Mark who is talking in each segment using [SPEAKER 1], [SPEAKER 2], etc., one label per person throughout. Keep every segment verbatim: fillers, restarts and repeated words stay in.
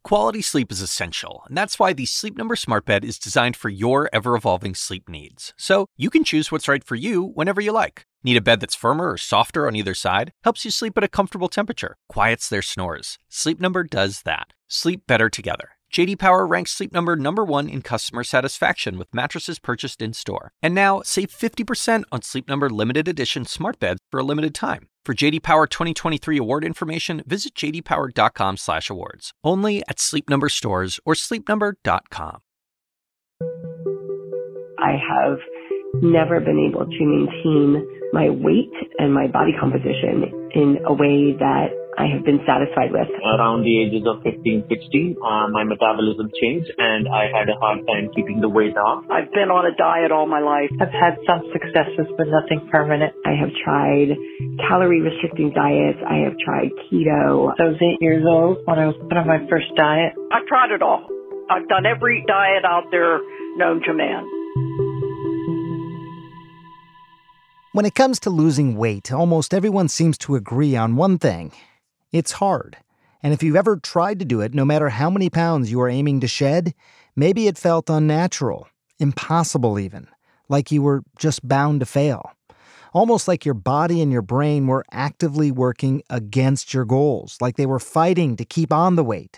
[SPEAKER 1] Quality sleep is essential, and that's why the Sleep Number Smart Bed is designed for your ever-evolving sleep needs. So you can choose what's right for you whenever you like. Need a bed that's firmer or softer on either side? Helps you sleep at a comfortable temperature, quiets their snores. Sleep Number does that. Sleep better together. J D Power ranks Sleep Number number one in customer satisfaction with mattresses purchased in-store. And now, save fifty percent on Sleep Number limited edition smart beds for a limited time. For J D Power twenty twenty-three award information, visit j d power dot com slash awards. Only at Sleep Number stores or sleep number dot com.
[SPEAKER 2] I have never been able to maintain my weight and my body composition in a way that I have been satisfied with.
[SPEAKER 3] Around the ages of fifteen, sixteen, uh, my metabolism changed and I had a hard time keeping the weight off.
[SPEAKER 4] I've been on a diet all my life. I've had some successes, but nothing permanent.
[SPEAKER 2] I have tried calorie restricting diets. I have tried keto.
[SPEAKER 4] I was eight years old when I was put on my first diet.
[SPEAKER 5] I've tried it all. I've done every diet out there known to man.
[SPEAKER 6] When it comes to losing weight, almost everyone seems to agree on one thing. It's hard. And if you've ever tried to do it, no matter how many pounds you are aiming to shed, maybe it felt unnatural, impossible even, like you were just bound to fail. Almost like your body and your brain were actively working against your goals, like they were fighting to keep on the weight.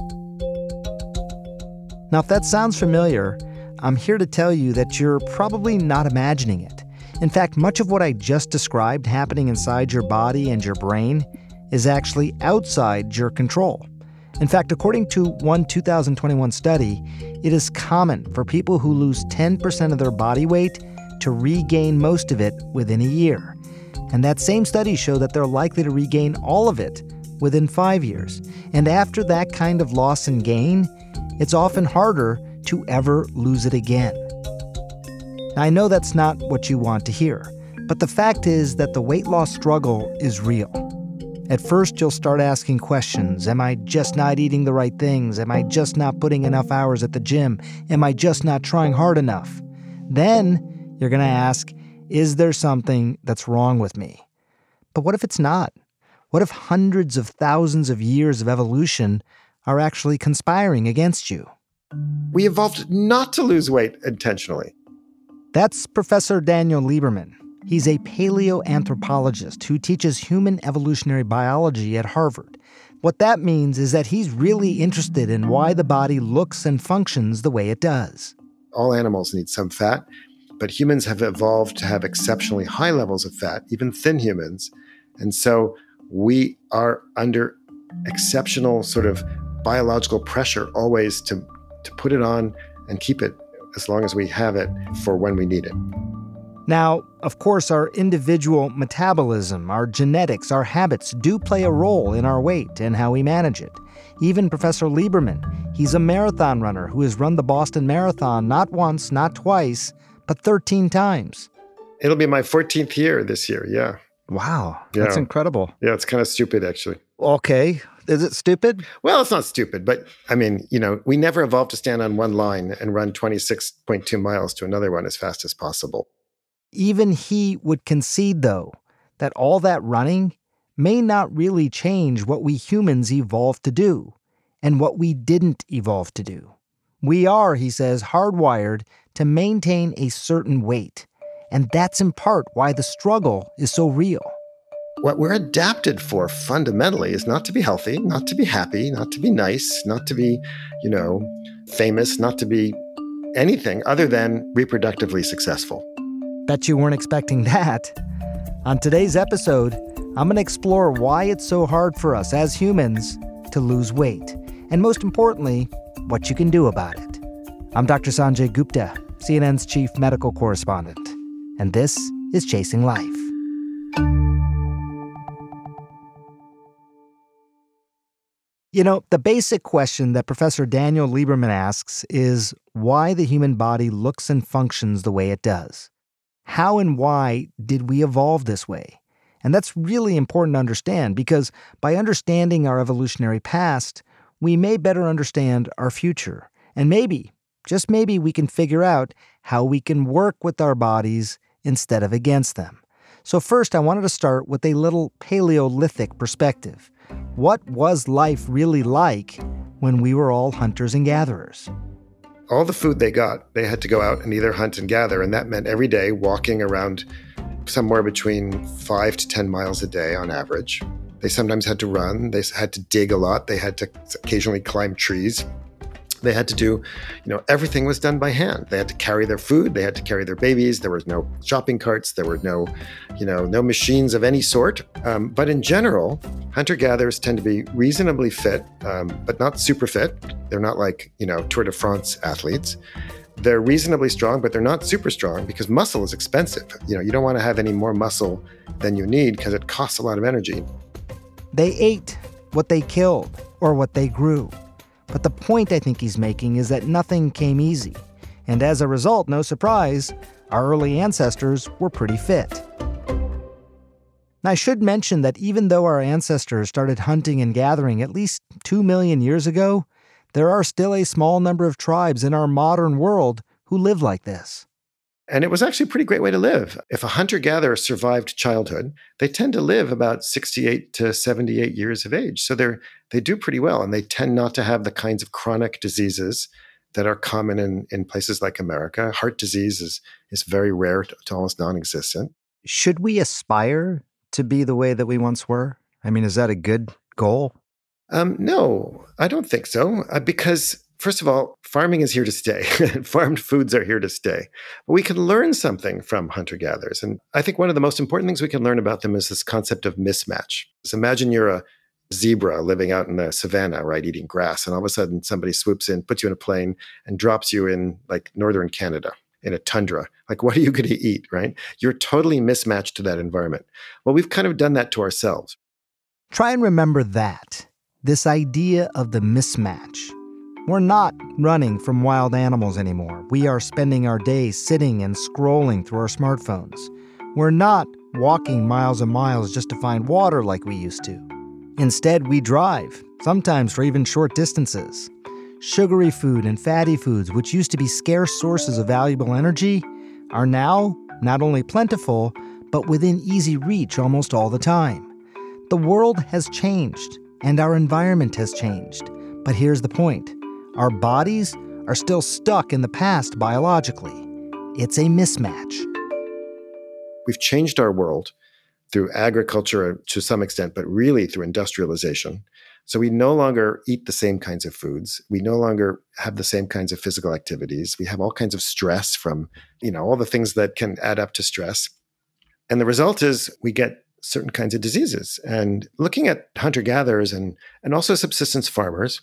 [SPEAKER 6] Now, if that sounds familiar, I'm here to tell you that you're probably not imagining it. In fact, much of what I just described happening inside your body and your brain is actually outside your control. In fact, according to one two thousand twenty-one study, it is common for people who lose ten percent of their body weight to regain most of it within a year. And that same study showed that they're likely to regain all of it within five years. And after that kind of loss and gain, it's often harder to ever lose it again. Now, I know that's not what you want to hear, but the fact is that the weight loss struggle is real. At first, you'll start asking questions. Am I just not eating the right things? Am I just not putting enough hours at the gym? Am I just not trying hard enough? Then you're going to ask, is there something that's wrong with me? But what if it's not? What if hundreds of thousands of years of evolution are actually conspiring against you?
[SPEAKER 7] We evolved not to lose weight intentionally.
[SPEAKER 6] That's Professor Daniel Lieberman. He's a paleoanthropologist who teaches human evolutionary biology at Harvard. What that means is that he's really interested in why the body looks and functions the way it does.
[SPEAKER 7] All animals need some fat, but humans have evolved to have exceptionally high levels of fat, even thin humans. And so we are under exceptional sort of biological pressure always to, to put it on and keep it as long as we have it for when we need it.
[SPEAKER 6] Now, of course, our individual metabolism, our genetics, our habits do play a role in our weight and how we manage it. Even Professor Lieberman, he's a marathon runner who has run the Boston Marathon not once, not twice, but thirteen times.
[SPEAKER 7] It'll be my fourteenth year this year, yeah.
[SPEAKER 6] Wow, that's
[SPEAKER 7] yeah.
[SPEAKER 6] incredible.
[SPEAKER 7] Yeah, it's kind of stupid, actually.
[SPEAKER 6] Okay. Is it stupid?
[SPEAKER 7] Well, it's not stupid, but I mean, you know, we never evolved to stand on one line and run twenty-six point two miles to another one as fast as possible.
[SPEAKER 6] Even he would concede, though, that all that running may not really change what we humans evolved to do and what we didn't evolve to do. We are, he says, hardwired to maintain a certain weight, and that's in part why the struggle is so real.
[SPEAKER 7] What we're adapted for fundamentally is not to be healthy, not to be happy, not to be nice, not to be, you know, famous, not to be anything other than reproductively successful.
[SPEAKER 6] Bet you weren't expecting that. On today's episode, I'm going to explore why it's so hard for us as humans to lose weight, and most importantly, what you can do about it. I'm Doctor Sanjay Gupta, C N N's chief medical correspondent, and this is Chasing Life. You know, the basic question that Professor Daniel Lieberman asks is why the human body looks and functions the way it does. How and why did we evolve this way? And that's really important to understand because by understanding our evolutionary past, we may better understand our future. And maybe, just maybe, we can figure out how we can work with our bodies instead of against them. So first, I wanted to start with a little Paleolithic perspective. What was life really like when we were all hunters and gatherers.
[SPEAKER 7] All the food they got, they had to go out and either hunt and gather, and that meant every day walking around somewhere between five to ten miles a day on average. They sometimes had to run. They had to dig a lot. They had to occasionally climb trees. They had to do, you know, everything was done by hand. They had to carry their food. They had to carry their babies. There was no shopping carts. There were no, you know, no machines of any sort. Um, but in general, hunter-gatherers tend to be reasonably fit, um, but not super fit. They're not like, you know, Tour de France athletes. They're reasonably strong, but they're not super strong because muscle is expensive. You know, you don't want to have any more muscle than you need because it costs a lot of energy.
[SPEAKER 6] They ate what they killed or what they grew. But the point I think he's making is that nothing came easy. And as a result, no surprise, our early ancestors were pretty fit. Now, I should mention that even though our ancestors started hunting and gathering at least two million years ago, there are still a small number of tribes in our modern world who live like this.
[SPEAKER 7] And it was actually a pretty great way to live. If a hunter-gatherer survived childhood, they tend to live about sixty-eight to seventy-eight years of age. So they're they do pretty well, and they tend not to have the kinds of chronic diseases that are common in, in places like America. Heart disease is, is very rare to, to almost non-existent.
[SPEAKER 6] Should we aspire to be the way that we once were? I mean, is that a good goal?
[SPEAKER 7] Um, no, I don't think so, uh, because first of all, farming is here to stay. Farmed foods are here to stay. But we can learn something from hunter-gatherers. And I think one of the most important things we can learn about them is this concept of mismatch. So imagine you're a zebra living out in the savannah, right, eating grass. And all of a sudden somebody swoops in, puts you in a plane, and drops you in like northern Canada in a tundra. Like, what are you going to eat, right? You're totally mismatched to that environment. Well, we've kind of done that to ourselves.
[SPEAKER 6] Try and remember that, this idea of the mismatch. We're not running from wild animals anymore. We are spending our days sitting and scrolling through our smartphones. We're not walking miles and miles just to find water like we used to. Instead, we drive, sometimes for even short distances. Sugary food and fatty foods, which used to be scarce sources of valuable energy, are now not only plentiful, but within easy reach almost all the time. The world has changed, and our environment has changed. But here's the point. Our bodies are still stuck in the past biologically. It's a mismatch.
[SPEAKER 7] We've changed our world through agriculture to some extent, but really through industrialization. So we no longer eat the same kinds of foods. We no longer have the same kinds of physical activities. We have all kinds of stress from, you know, all the things that can add up to stress. And the result is we get certain kinds of diseases. And looking at hunter-gatherers and, and also subsistence farmers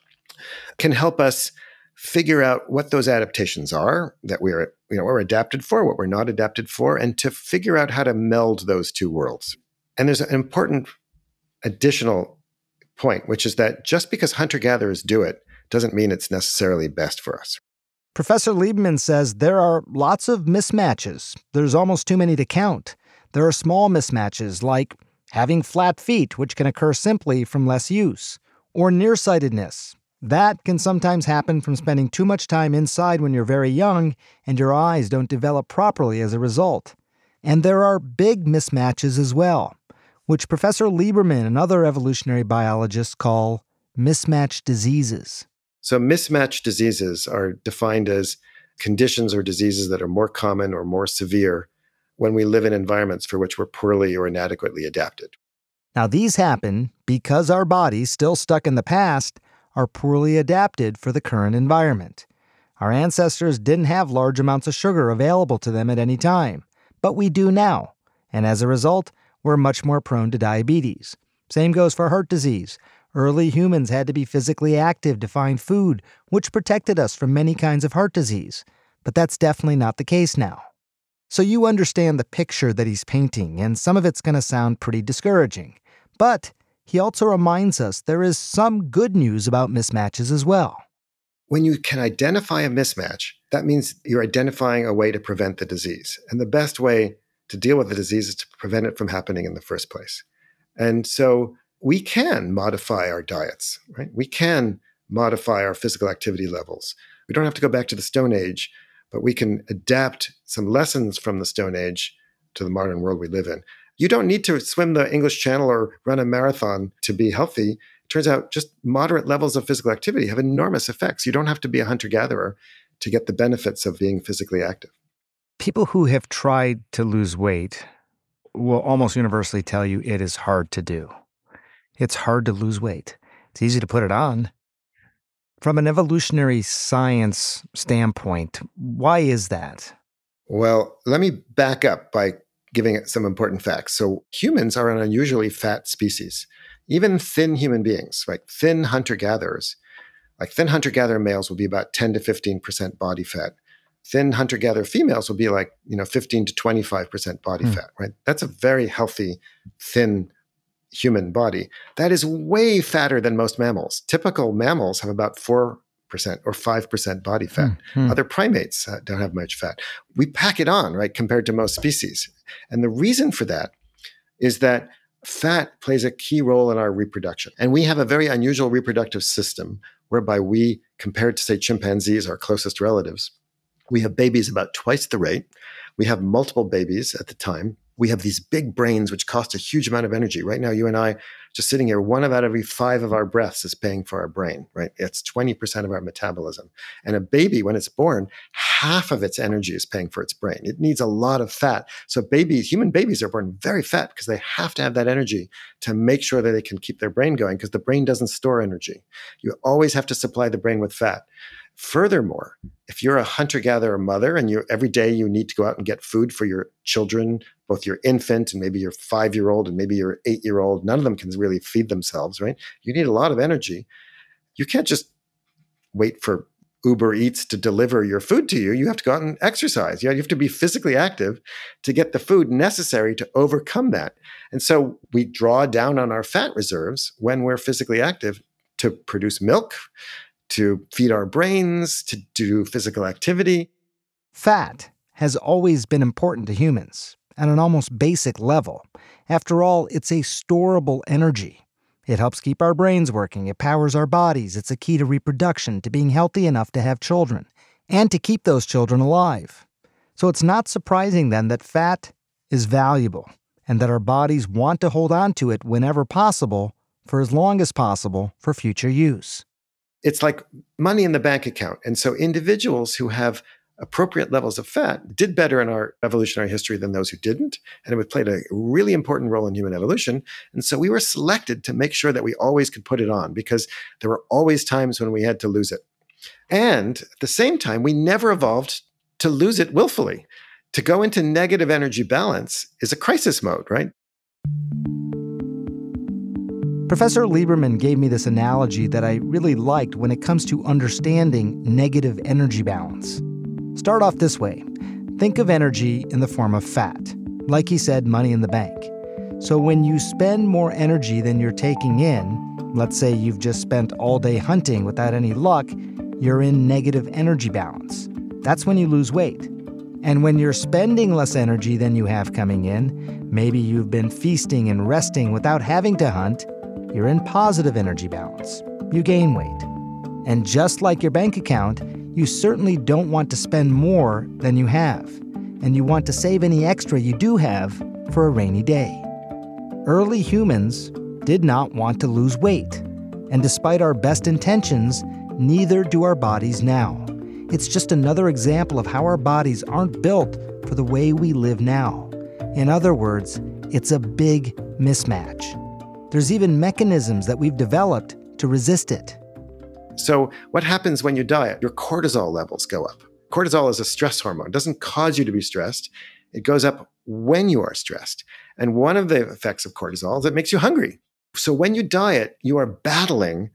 [SPEAKER 7] can help us figure out what those adaptations are that we're, you know, we're adapted for, what we're not adapted for, and to figure out how to meld those two worlds. And there's an important additional point, which is that just because hunter-gatherers do it doesn't mean it's necessarily best for us.
[SPEAKER 6] Professor Lieberman says there are lots of mismatches. There's almost too many to count. There are small mismatches like having flat feet, which can occur simply from less use, or nearsightedness. That can sometimes happen from spending too much time inside when you're very young and your eyes don't develop properly as a result. And there are big mismatches as well, which Professor Lieberman and other evolutionary biologists call mismatch diseases.
[SPEAKER 7] So mismatch diseases are defined as conditions or diseases that are more common or more severe when we live in environments for which we're poorly or inadequately adapted.
[SPEAKER 6] Now, these happen because our bodies, still stuck in the past, are poorly adapted for the current environment. Our ancestors didn't have large amounts of sugar available to them at any time, but we do now. And as a result, we're much more prone to diabetes. Same goes for heart disease. Early humans had to be physically active to find food, which protected us from many kinds of heart disease. But that's definitely not the case now. So you understand the picture that he's painting, and some of it's going to sound pretty discouraging. But he also reminds us there is some good news about mismatches as well.
[SPEAKER 7] When you can identify a mismatch, that means you're identifying a way to prevent the disease. And the best way to deal with the disease is to prevent it from happening in the first place. And so we can modify our diets, right? We can modify our physical activity levels. We don't have to go back to the Stone Age, but we can adapt some lessons from the Stone Age to the modern world we live in. You don't need to swim the English Channel or run a marathon to be healthy. It Turns out just moderate levels of physical activity have enormous effects. You don't have to be a hunter-gatherer to get the benefits of being physically active.
[SPEAKER 6] People who have tried to lose weight will almost universally tell you it is hard to do. It's hard to lose weight. It's easy to put it on. From an evolutionary science standpoint, why is that?
[SPEAKER 7] Well, let me back up by giving some important facts. So humans are an unusually fat species. Even thin human beings, like thin hunter-gatherers, like thin hunter-gatherer males will be about ten to fifteen percent body fat. Thin hunter-gatherer females will be like, you know, fifteen to twenty-five percent body mm. fat, right? That's a very healthy, thin human body. That is way fatter than most mammals. Typical mammals have about four percent or five percent body fat. Mm. Other primates uh, don't have much fat. We pack it on, right, compared to most species. And the reason for that is that fat plays a key role in our reproduction. And we have a very unusual reproductive system whereby we, compared to, say, chimpanzees, our closest relatives, we have babies about twice the rate. We have multiple babies at the time. We have these big brains, which cost a huge amount of energy. Right now, you and I, just sitting here, one of out of every five of our breaths is paying for our brain, right? It's twenty percent of our metabolism. And a baby, when it's born, half of its energy is paying for its brain. It needs a lot of fat. So babies, human babies are born very fat because they have to have that energy to make sure that they can keep their brain going, because the brain doesn't store energy. You always have to supply the brain with fat. Furthermore, if you're a hunter-gatherer mother and you every day you need to go out and get food for your children, both your infant and maybe your five-year-old and maybe your eight-year-old, none of them can really feed themselves, right? You need a lot of energy. You can't just wait for Uber Eats to deliver your food to you. You have to go out and exercise. You have to be physically active to get the food necessary to overcome that. And so we draw down on our fat reserves when we're physically active to produce milk, to feed our brains, to do physical activity.
[SPEAKER 6] Fat has always been important to humans at an almost basic level. After all, it's a storable energy. It helps keep our brains working. It powers our bodies. It's a key to reproduction, to being healthy enough to have children, and to keep those children alive. So it's not surprising then that fat is valuable and that our bodies want to hold on to it whenever possible, for as long as possible, for future use.
[SPEAKER 7] It's like money in the bank account. And so individuals who have appropriate levels of fat did better in our evolutionary history than those who didn't. And it played a really important role in human evolution. And so we were selected to make sure that we always could put it on, because there were always times when we had to lose it. And at the same time, we never evolved to lose it willfully. To go into negative energy balance is a crisis mode, right?
[SPEAKER 6] Professor Lieberman gave me this analogy that I really liked when it comes to understanding negative energy balance. Start off this way. Think of energy in the form of fat. Like he said, money in the bank. So when you spend more energy than you're taking in, let's say you've just spent all day hunting without any luck, you're in negative energy balance. That's when you lose weight. And when you're spending less energy than you have coming in, maybe you've been feasting and resting without having to hunt, you're in positive energy balance. You gain weight. And just like your bank account, you certainly don't want to spend more than you have. And you want to save any extra you do have for a rainy day. Early humans did not want to lose weight. And despite our best intentions, neither do our bodies now. It's just another example of how our bodies aren't built for the way we live now. In other words, it's a big mismatch. There's even mechanisms that we've developed to resist it.
[SPEAKER 7] So what happens when you diet? Your cortisol levels go up. Cortisol is a stress hormone. It doesn't cause you to be stressed. It goes up when you are stressed. And one of the effects of cortisol is it makes you hungry. So when you diet, you are battling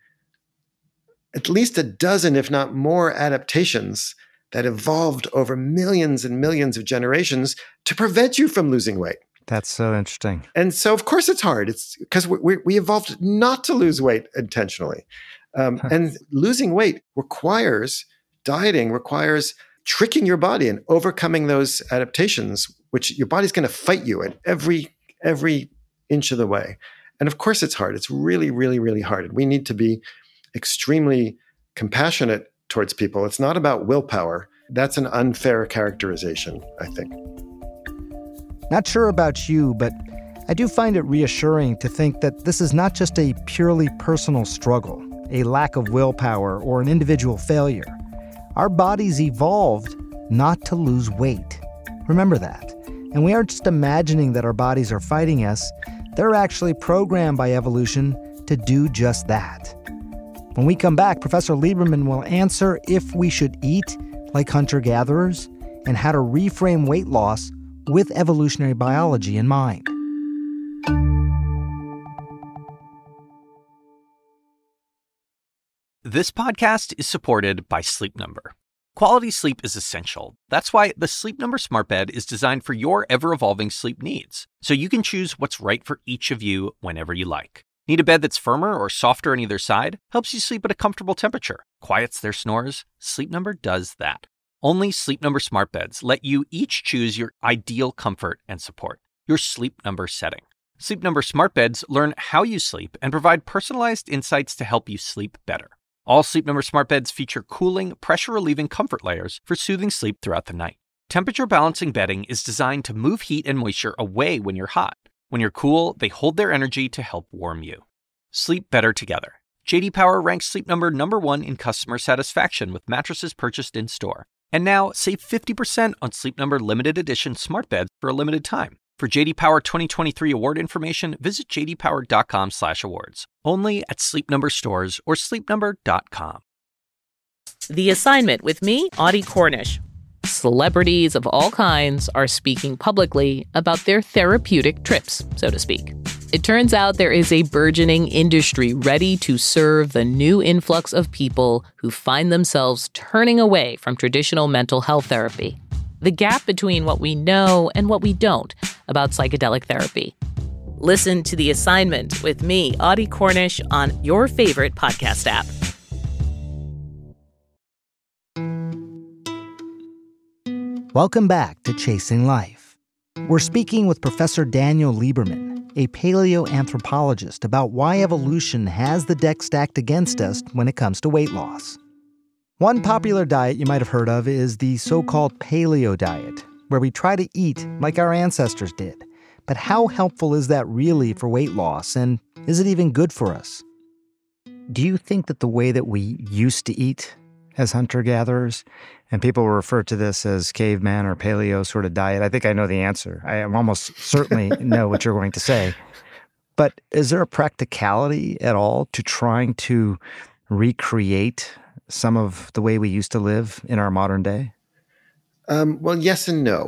[SPEAKER 7] at least a dozen, if not more, adaptations that evolved over millions and millions of generations to prevent you from losing weight.
[SPEAKER 6] That's so interesting.
[SPEAKER 7] And so, of course, it's hard. It's because we, we evolved not to lose weight intentionally. Um, and losing weight requires, dieting requires tricking your body and overcoming those adaptations, which your body's going to fight you at every, every inch of the way. And of course, it's hard. It's really, really, really hard. And we need to be extremely compassionate towards people. It's not about willpower. That's an unfair characterization, I think.
[SPEAKER 6] Not sure about you, but I do find it reassuring to think that this is not just a purely personal struggle, a lack of willpower, or an individual failure. Our bodies evolved not to lose weight. Remember that. And we aren't just imagining that our bodies are fighting us. They're actually programmed by evolution to do just that. When we come back, Professor Lieberman will answer if we should eat like hunter-gatherers and how to reframe weight loss with evolutionary biology in mind.
[SPEAKER 1] This podcast is supported by Sleep Number. Quality sleep is essential. That's why the Sleep Number Smart Bed is designed for your ever-evolving sleep needs, so you can choose what's right for each of you whenever you like. Need a bed that's firmer or softer on either side? Helps you sleep at a comfortable temperature. Quiets their snores? Sleep Number does that. Only Sleep Number Smart Beds let you each choose your ideal comfort and support, your Sleep Number setting. Sleep Number Smart Beds learn how you sleep and provide personalized insights to help you sleep better. All Sleep Number Smart Beds feature cooling, pressure-relieving comfort layers for soothing sleep throughout the night. Temperature-balancing bedding is designed to move heat and moisture away when you're hot. When you're cool, they hold their energy to help warm you. Sleep better together. J D Power ranks Sleep Number number one in customer satisfaction with mattresses purchased in-store. And now, save fifty percent on Sleep Number limited edition smart beds for a limited time. For J D Power twenty twenty-three award information, visit j d power dot com slash awards. Only at Sleep Number stores or sleep number dot com.
[SPEAKER 8] The Assignment with me, Audie Cornish. Celebrities of all kinds are speaking publicly about their therapeutic trips, so to speak. It turns out there is a burgeoning industry ready to serve the new influx of people who find themselves turning away from traditional mental health therapy. The gap between what we know and what we don't about psychedelic therapy. Listen to The Assignment with me, Audie Cornish, on your favorite podcast app.
[SPEAKER 6] Welcome back to Chasing Life. We're speaking with Professor Daniel Lieberman, a paleoanthropologist, about why evolution has the deck stacked against us when it comes to weight loss. One popular diet you might have heard of is the so-called paleo diet, where we try to eat like our ancestors did. But how helpful is that really for weight loss, and is it even good for us? Do you think that the way that we used to eat as hunter-gatherers, and people refer to this as caveman or paleo sort of diet, I think I know the answer. I almost certainly know what you're going to say. But is there a practicality at all to trying to recreate some of the way we used to live in our modern day?
[SPEAKER 7] Um, well, yes and no,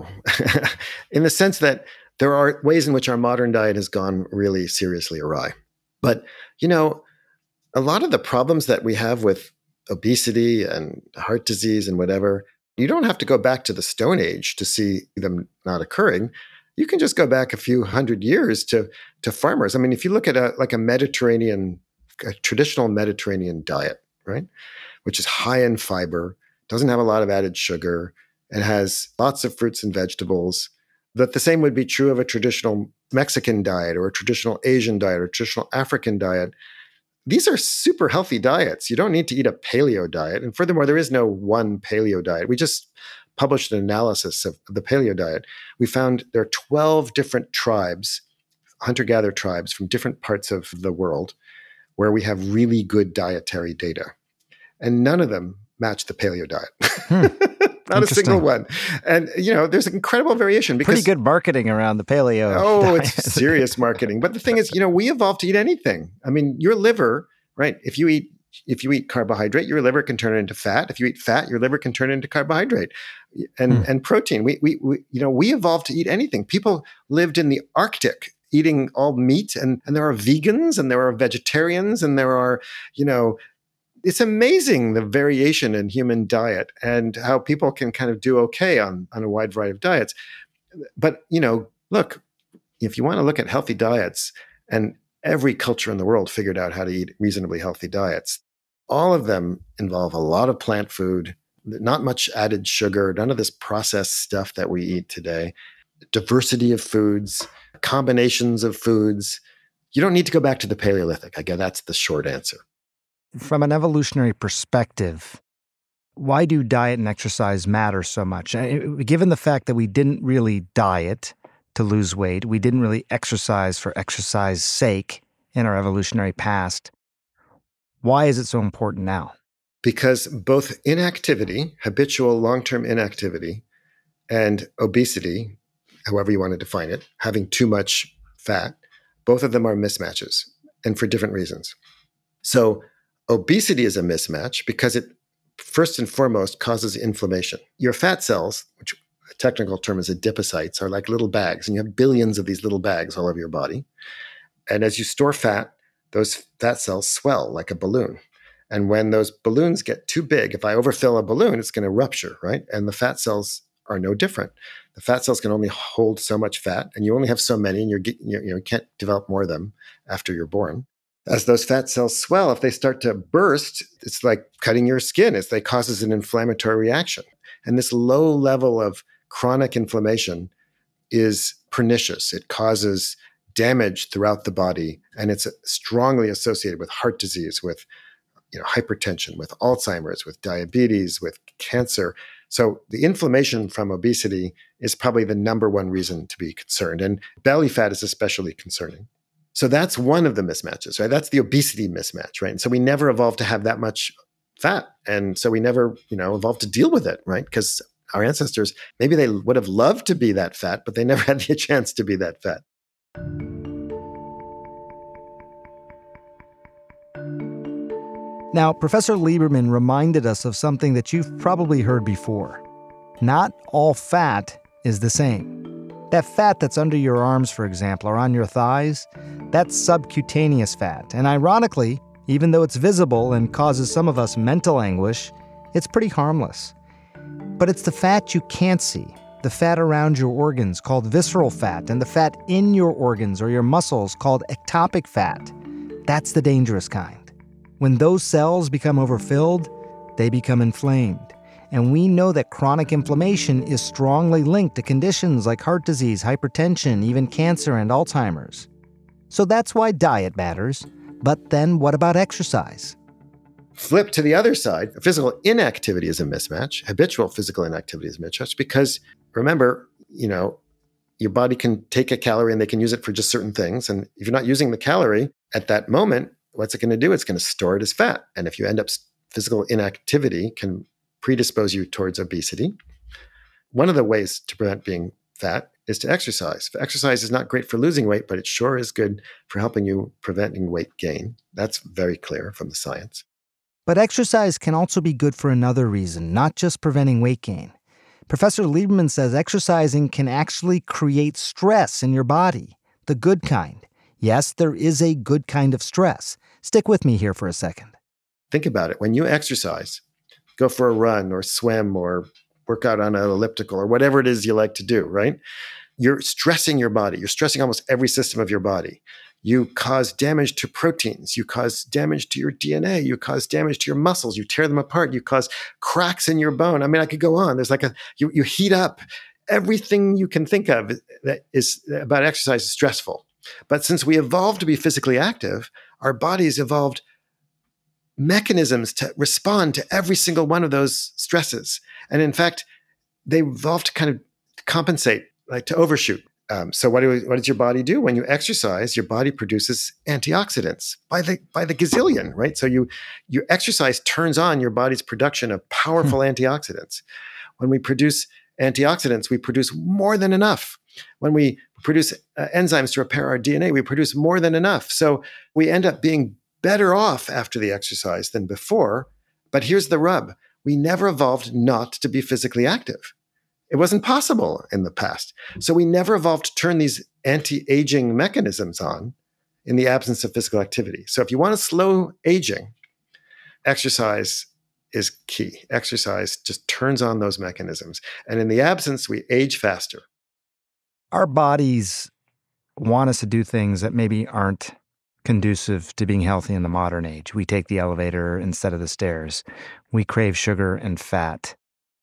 [SPEAKER 7] in the sense that there are ways in which our modern diet has gone really seriously awry. But, you know, a lot of the problems that we have with obesity and heart disease and whatever, you don't have to go back to the Stone Age to see them not occurring. You can just go back a few hundred years to, to farmers. I mean, if you look at a like a Mediterranean, a traditional Mediterranean diet, right, which is high in fiber, doesn't have a lot of added sugar, and has lots of fruits and vegetables, that the same would be true of a traditional Mexican diet or a traditional Asian diet or a traditional African diet. These are super healthy diets. You don't need to eat a paleo diet. And furthermore, there is no one paleo diet. We just published an analysis of the paleo diet. We found there are twelve different tribes, hunter-gatherer tribes from different parts of the world, where we have really good dietary data. And none of them match the paleo diet. Hmm. Not a single one. And, you know, there's incredible variation. Because,
[SPEAKER 6] pretty good marketing around the paleo
[SPEAKER 7] Oh,
[SPEAKER 6] diet.
[SPEAKER 7] It's serious marketing. But the thing is, you know, we evolved to eat anything. I mean, your liver, right? If you eat if you eat carbohydrate, your liver can turn it into fat. If you eat fat, your liver can turn it into carbohydrate and, hmm. and protein. We, we, we, you know, we evolved to eat anything. People lived in the Arctic eating all meat, and, and there are vegans and there are vegetarians and there are, you know, it's amazing the variation in human diet and how people can kind of do okay on, on a wide variety of diets. But, you know, look, if you want to look at healthy diets, and every culture in the world figured out how to eat reasonably healthy diets, all of them involve a lot of plant food, not much added sugar, none of this processed stuff that we eat today, diversity of foods, combinations of foods. You don't need to go back to the Paleolithic. I guess that's the short answer.
[SPEAKER 6] From an evolutionary perspective, why do diet and exercise matter so much? Given the fact that we didn't really diet to lose weight. We didn't really exercise for exercise's sake in our evolutionary past. Why is it so important now?
[SPEAKER 7] Because both inactivity, habitual long-term inactivity, and obesity, however you want to define it, having too much fat, both of them are mismatches, and for different reasons. So obesity is a mismatch because it, first and foremost, causes inflammation. Your fat cells, which a technical term is adipocytes, are like little bags, and you have billions of these little bags all over your body. And as you store fat, those fat cells swell like a balloon. And when those balloons get too big, if I overfill a balloon, it's going to rupture, right? And the fat cells are no different. The fat cells can only hold so much fat, and you only have so many, and you're, you know, you can't develop more of them after you're born. As those fat cells swell, if they start to burst, it's like cutting your skin. It's, it causes an inflammatory reaction. And this low level of chronic inflammation is pernicious. It causes damage throughout the body, and it's strongly associated with heart disease, with you know, hypertension, with Alzheimer's, with diabetes, with cancer. So the inflammation from obesity is probably the number one reason to be concerned. And belly fat is especially concerning. So that's one of the mismatches, right? That's the obesity mismatch, right? And so we never evolved to have that much fat. And so we never, you know, evolved to deal with it, right? Because our ancestors, maybe they would have loved to be that fat, but they never had the chance to be that fat.
[SPEAKER 6] Now, Professor Lieberman reminded us of something that you've probably heard before. Not all fat is the same. That fat that's under your arms, for example, or on your thighs, that's subcutaneous fat. And ironically, even though it's visible and causes some of us mental anguish, it's pretty harmless. But it's the fat you can't see, the fat around your organs called visceral fat, and the fat in your organs or your muscles called ectopic fat. That's the dangerous kind. When those cells become overfilled, they become inflamed. And we know that chronic inflammation is strongly linked to conditions like heart disease, hypertension, even cancer and Alzheimer's. So that's why diet matters. But then what about exercise?
[SPEAKER 7] Flip to the other side. Physical inactivity is a mismatch. Habitual physical inactivity is a mismatch because, remember, you know, your body can take a calorie and they can use it for just certain things. And if you're not using the calorie at that moment, what's it going to do? It's going to store it as fat. And if you end up, physical inactivity can predispose you towards obesity. One of the ways to prevent being fat is to exercise. Exercise is not great for losing weight, but it sure is good for helping you preventing weight gain. That's very clear from the science.
[SPEAKER 6] But exercise can also be good for another reason, not just preventing weight gain. Professor Lieberman says exercising can actually create stress in your body, the good kind. Yes, there is a good kind of stress. Stick with me here for a second.
[SPEAKER 7] Think about it. When you exercise, go for a run or swim or work out on an elliptical or whatever it is you like to do, right? You're stressing your body. You're stressing almost every system of your body. You cause damage to proteins. You cause damage to your D N A. You cause damage to your muscles. You tear them apart. You cause cracks in your bone. I mean, I could go on. There's like a, you, you heat up. Everything you can think of that is about exercise is stressful. But since we evolved to be physically active, our bodies evolved mechanisms to respond to every single one of those stresses. And in fact, they evolved to kind of compensate, like to overshoot. Um, so what, do we, what does your body do? When you exercise, your body produces antioxidants by the by the gazillion, right? So you your exercise turns on your body's production of powerful antioxidants. When we produce antioxidants, we produce more than enough. When we produce uh, enzymes to repair our D N A, we produce more than enough. So we end up being better off after the exercise than before. But here's the rub. We never evolved not to be physically active. It wasn't possible in the past. So we never evolved to turn these anti-aging mechanisms on in the absence of physical activity. So if you want to slow aging, exercise is key. Exercise just turns on those mechanisms. And in the absence, we age faster.
[SPEAKER 6] Our bodies want us to do things that maybe aren't conducive to being healthy in the modern age. We take the elevator instead of the stairs. We crave sugar and fat.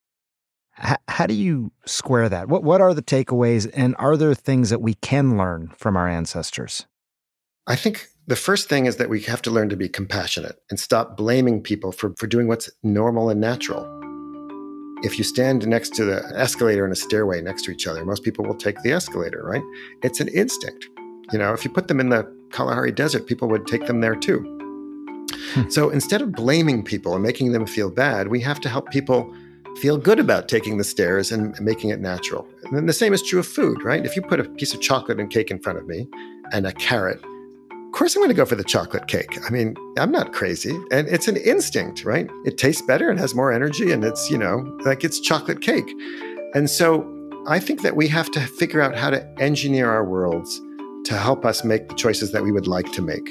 [SPEAKER 6] H- how do you square that? What what are the takeaways, and are there things that we can learn from our ancestors?
[SPEAKER 7] I think the first thing is that we have to learn to be compassionate and stop blaming people for, for doing what's normal and natural. If you stand next to the escalator and a stairway next to each other, most people will take the escalator, right? It's an instinct. You know, if you put them in the Kalahari Desert, people would take them there too. Hmm. So instead of blaming people and making them feel bad, we have to help people feel good about taking the stairs and making it natural. And then the same is true of food, right? If you put a piece of chocolate and cake in front of me and a carrot, of course I'm going to go for the chocolate cake. I mean, I'm not crazy. And it's an instinct, right? It tastes better and has more energy and it's, you know, like it's chocolate cake. And so I think that we have to figure out how to engineer our worlds to help us make the choices that we would like to make.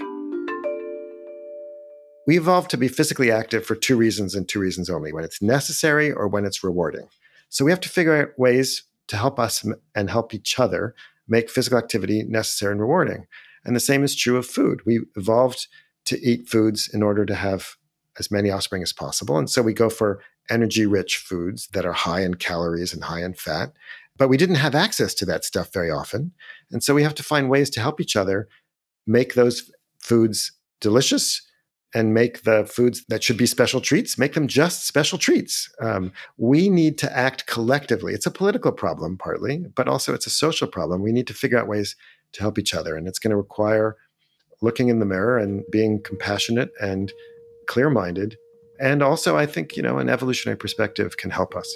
[SPEAKER 7] We evolved to be physically active for two reasons and two reasons only, when it's necessary or when it's rewarding. So we have to figure out ways to help us and help each other make physical activity necessary and rewarding. And the same is true of food. We evolved to eat foods in order to have as many offspring as possible. And so we go for energy-rich foods that are high in calories and high in fat. But we didn't have access to that stuff very often. And so we have to find ways to help each other make those foods delicious and make the foods that should be special treats, make them just special treats. Um, we need to act collectively. It's a political problem partly, but also it's a social problem. We need to figure out ways to help each other. And it's going to require looking in the mirror and being compassionate and clear-minded. And also, I think, you know, an evolutionary perspective can help us.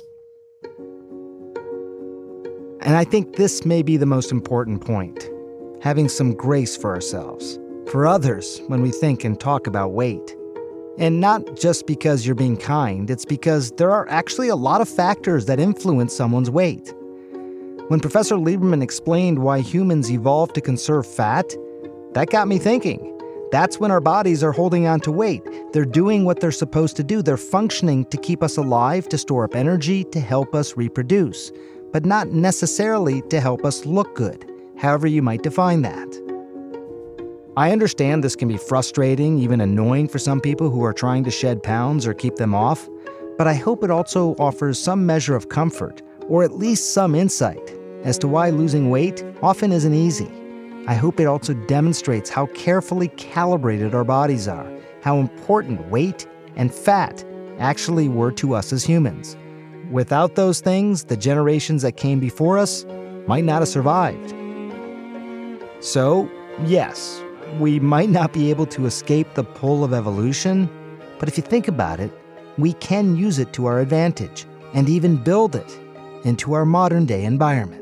[SPEAKER 6] And I think this may be the most important point, having some grace for ourselves, for others when we think and talk about weight. And not just because you're being kind, it's because there are actually a lot of factors that influence someone's weight. When Professor Lieberman explained why humans evolved to conserve fat, that got me thinking. That's when our bodies are holding on to weight. They're doing what they're supposed to do. They're functioning to keep us alive, to store up energy, to help us reproduce, but not necessarily to help us look good, however you might define that. I understand this can be frustrating, even annoying for some people who are trying to shed pounds or keep them off, but I hope it also offers some measure of comfort, or at least some insight, as to why losing weight often isn't easy. I hope it also demonstrates how carefully calibrated our bodies are, how important weight and fat actually were to us as humans. Without those things, the generations that came before us might not have survived. So, yes, we might not be able to escape the pull of evolution, but if you think about it, we can use it to our advantage and even build it into our modern-day environment.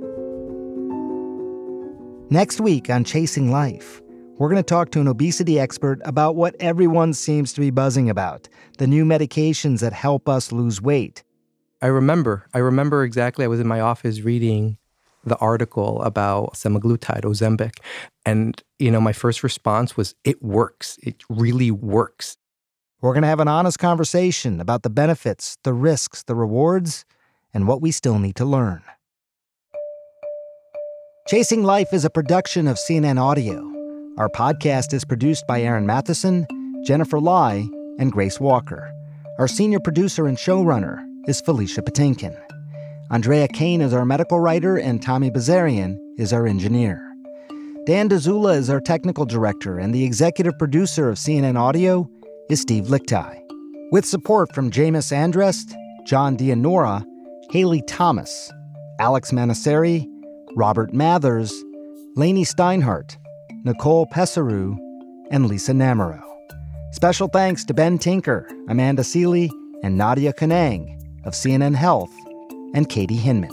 [SPEAKER 6] Next week on Chasing Life, we're going to talk to an obesity expert about what everyone seems to be buzzing about, the new medications that help us lose weight.
[SPEAKER 9] I remember, I remember exactly, I was in my office reading the article about semaglutide, Ozempic, and, you know, my first response was, it works. It really works.
[SPEAKER 6] We're going to have an honest conversation about the benefits, the risks, the rewards, and what we still need to learn. Chasing Life is a production of C N N Audio. Our podcast is produced by Aaron Matheson, Jennifer Lai, and Grace Walker. Our senior producer and showrunner is Felicia Patinkin. Andrea Kane is our medical writer, and Tommy Bazarian is our engineer. Dan Dzula is our technical director, and the executive producer of C N N Audio is Steve Lichtai. With support from Jameis Andrest, John Dianora, Haley Thomas, Alex Manasseri, Robert Mathers, Lainey Steinhardt, Nicole Pesaru, and Lisa Namaro. Special thanks to Ben Tinker, Amanda Seeley, and Nadia Kanang of C N N Health, and Katie Hinman.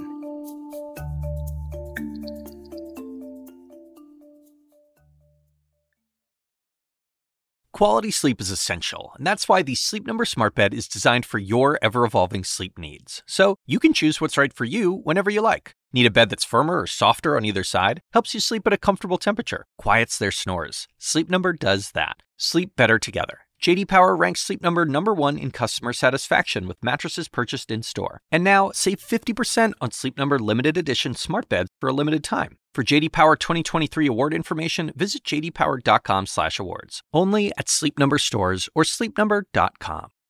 [SPEAKER 1] Quality sleep is essential, and that's why the Sleep Number Smart Bed is designed for your ever-evolving sleep needs. So you can choose what's right for you whenever you like. Need a bed that's firmer or softer on either side? Helps you sleep at a comfortable temperature. Quiets their snores. Sleep Number does that. Sleep better together. J D Power ranks Sleep Number number one in customer satisfaction with mattresses purchased in-store. And now, save fifty percent on Sleep Number limited edition smart beds for a limited time. For J D Power twenty twenty-three award information, visit j d power dot com slash awards. Only at Sleep Number stores or sleep number dot com.